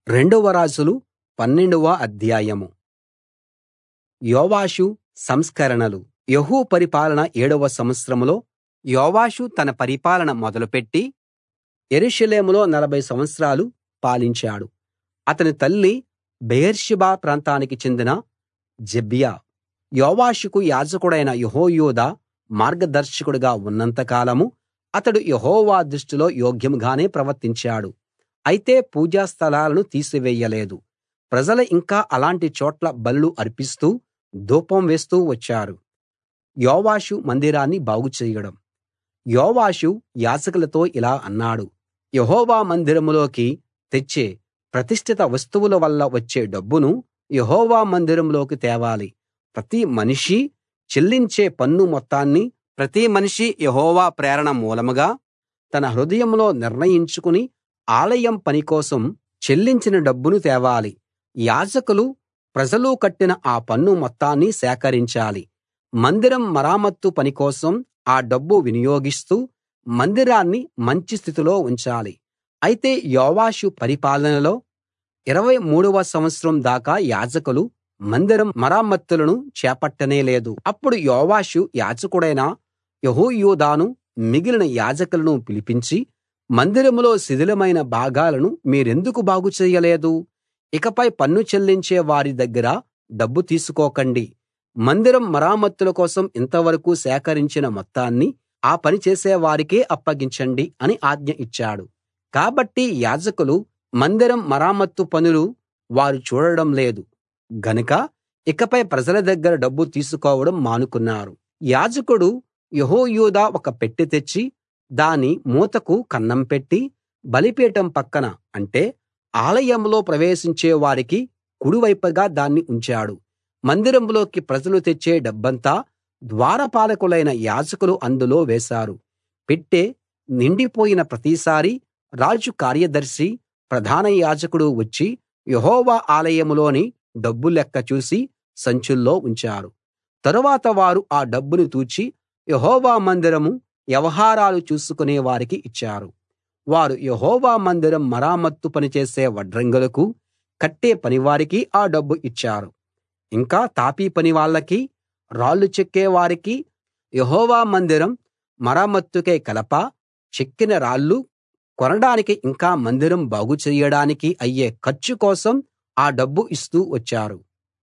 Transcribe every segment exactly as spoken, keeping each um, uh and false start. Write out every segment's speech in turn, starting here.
రెండవ రాజులు పన్నెండవ అధ్యాయం. యోవాషు సంస్కరణలు. యెహూ పరిపాలన ఏడవ సంవత్సరంలో యోవాషు తన పరిపాలన మొదలుపెట్టి యెరూషలేములో నలభై సంవత్సరాలు పాలించాడు. అతని తల్లి బెయేర్షెబా ప్రాంతానికి చెందిన జెబ్యా. యోవాషుకు యాజకుడైన యెహోయాదా మార్గదర్శకుడుగా ఉన్నంత కాలం అతడు యెహోవా దృష్టిలో యోగ్యంగానే ప్రవర్తించాడు. అయితే పూజా స్థలాలను తీసివేయలేదు. ప్రజలు ఇంకా అలాంటి చోట్ల బలులు అర్పిస్తూ ధూపం వేస్తూ వచ్చారు. యోవాషు మందిరాన్ని బాగు చేయడం. యోవాషు యాజకులతో ఇలా అన్నాడు, యెహోవా మందిరంలోకి తెచ్చే ప్రతిష్ఠిత వస్తువుల వల్ల వచ్చే డబ్బును యెహోవా మందిరంలోకి తేవాలి. ప్రతి మనిషీ చెల్లించే పన్ను మొత్తాన్ని ప్రతి మనిషీ యెహోవా ప్రేరణ మూలంగా తన హృదయంలో నిర్ణయించుకుని ఆలయం పని కోసం చెల్లించిన డబ్బును తేవాలి. యాజకులు ప్రజలు కట్టిన ఆ పన్ను మొత్తాన్ని సేకరించాలి. మందిరం మరామత్తు పని కోసం ఆ డబ్బు వినియోగిస్తూ మందిరాన్ని మంచి స్థితిలో ఉంచాలి. అయితే యోవాషు పరిపాలనలో ఇరవై మూడవ సంవత్సరం దాకా యాజకులు మందిరం మరమ్మతులను చేపట్టనే లేదు. అప్పుడు యోవాషు యాజకుడైన యెహోయాదాను మిగిలిన యాజకులను పిలిపించి, మందిరంలో శిథిలమైన భాగాలను మీరెందుకు బాగు చేయలేదు? ఇకపై పన్ను చెల్లించే వారి దగ్గర డబ్బు తీసుకోకండి. మందిరం మరమ్మతుల కోసం ఇంతవరకు సేకరించిన మొత్తాన్ని ఆ పని చేసేవారికే అప్పగించండి అని ఆజ్ఞ ఇచ్చాడు. కాబట్టి యాజకులు మందిరం మరమ్మత్తు పనులు వారు చూడడం లేదు గనుక ఇకపై ప్రజల దగ్గర డబ్బు తీసుకోవడం మానుకున్నారు. యాజకుడు యెహోయాదా ఒక పెట్టె తెచ్చి దాని మూతకు కన్నం పెట్టి బలిపీఠం పక్కన, అంటే ఆలయంలో ప్రవేశించే వారికి కుడివైపుగా దాన్ని ఉంచాడు. మందిరంలోకి ప్రజలు తెచ్చే డబ్బంతా ద్వారపాలకులైన యాజకులు అందులో వేశారు. పెట్టె నిండిపోయిన ప్రతిసారీ రాజు కార్యదర్శి, ప్రధాన యాజకుడు వచ్చి యెహోవా ఆలయంలోని డబ్బు లెక్క చూసి సంచుల్లో ఉంచారు. తరువాత వారు ఆ డబ్బును తూచి యెహోవా మందిరం వ్యవహారాలు చూసుకునే వారికి ఇచ్చారు. వారు యెహోవా మందిరం మరమ్మత్తు పని చేసే వడ్రంగులకు, కట్టే పనివారికి ఆ డబ్బు ఇచ్చారు. ఇంకా తాపీ పనివాళ్ళకి, రాళ్లు చెక్కే వారికి, యెహోవా మందిరం మరమ్మతుకై కలప, చెక్కిన రాళ్లు కొనడానికి ఇంకా మందిరం బాగు చెయ్యడానికి అయ్యే ఖర్చు కోసం ఆ డబ్బు ఇస్తూ వచ్చారు.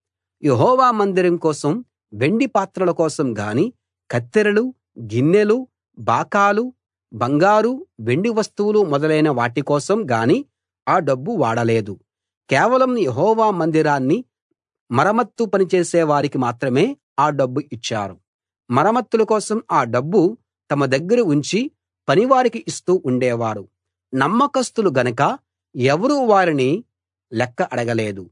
యెహోవా మందిరం కోసం వెండి పాత్రల కోసం గానీ, కత్తెరలు, గిన్నెలు, బాకాలు, బంగారు వెండి వస్తువులు మొదలైన వాటి కోసం గానీ ఆ డబ్బు వాడలేదు. కేవలం యెహోవా మందిరాన్ని మరమ్మత్తు పనిచేసే వారికి మాత్రమే ఆ డబ్బు ఇచ్చారు. మరమ్మతుల కోసం ఆ డబ్బు తమ దగ్గర ఉంచి పనివారికి ఇస్తూ ఉండేవారు. నమ్మకస్తులు గనక ఎవరూ వారిని లెక్క అడగలేదు.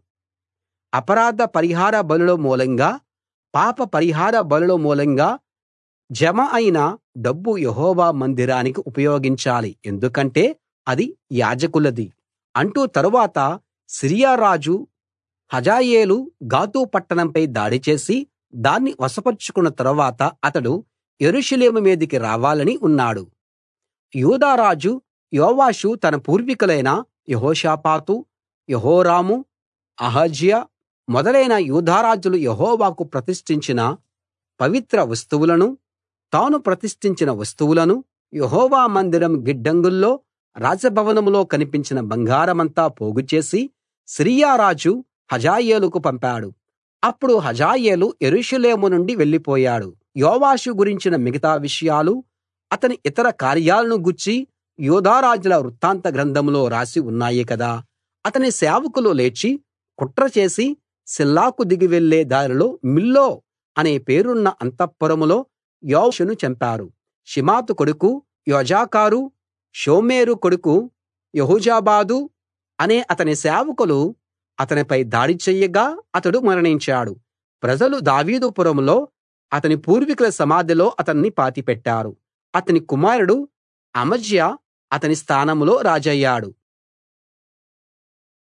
అపరాధ పరిహార బలుల మూలంగా, పాప పరిహార బలుల మూలంగా జమ అయిన డబ్బు యెహోవా మందిరానికి ఉపయోగించాలి, ఎందుకంటే అది యాజకులది అంటూ తరువాత సిరియా రాజు హజాయేలు గాతు పట్టణంపై దాడి చేసి దాన్ని వశపరచుకున్న తరువాత అతడు యెరూషలేము మీదికి రావాలని ఉన్నాడు. యూదా రాజు యోవాషు తన పూర్వీకులైన యెహోషాపాతు, యెహోరాము, అహజ్యా మొదలైన యూదారాజులు యెహోవాకు ప్రతిష్ఠించిన పవిత్ర వస్తువులను, తాను ప్రతిష్ఠించిన వస్తువులను, యెహోవా మందిరం గిడ్డంగుల్లో రాజభవనంలో కనిపించిన బంగారమంతా పోగుచేసి సిరియా రాజు హజాయేలుకు పంపాడు. అప్పుడు హజాయేలు యెరూషలేము నుండి వెళ్ళిపోయాడు. యోవాషు గురించిన మిగతా విషయాలు, అతని ఇతర కార్యాలను గూర్చి యూదా రాజుల వృత్తాంత గ్రంథంలో రాసి ఉన్నాయి కదా. అతని సేవకులు లేచి కుట్ర చేసి సిల్లాకు దిగి వెళ్ళే దారిలో మిల్లో అనే పేరున్న అంతఃపురంలో యోవాషును చంపారు. షిమాతు కొడుకు యొజాకారు, షోమెరు కొడుకు యెహోజాబాదు అనే అతని సేవకులు అతనిపై దాడి చెయ్యగా అతడు మరణించాడు. ప్రజలు దావీదు పురంలో అతని పూర్వీకుల సమాధిలో అతన్ని పాతిపెట్టారు. అతని కుమారుడు అమజ్యా అతని స్థానంలో రాజయ్యాడు.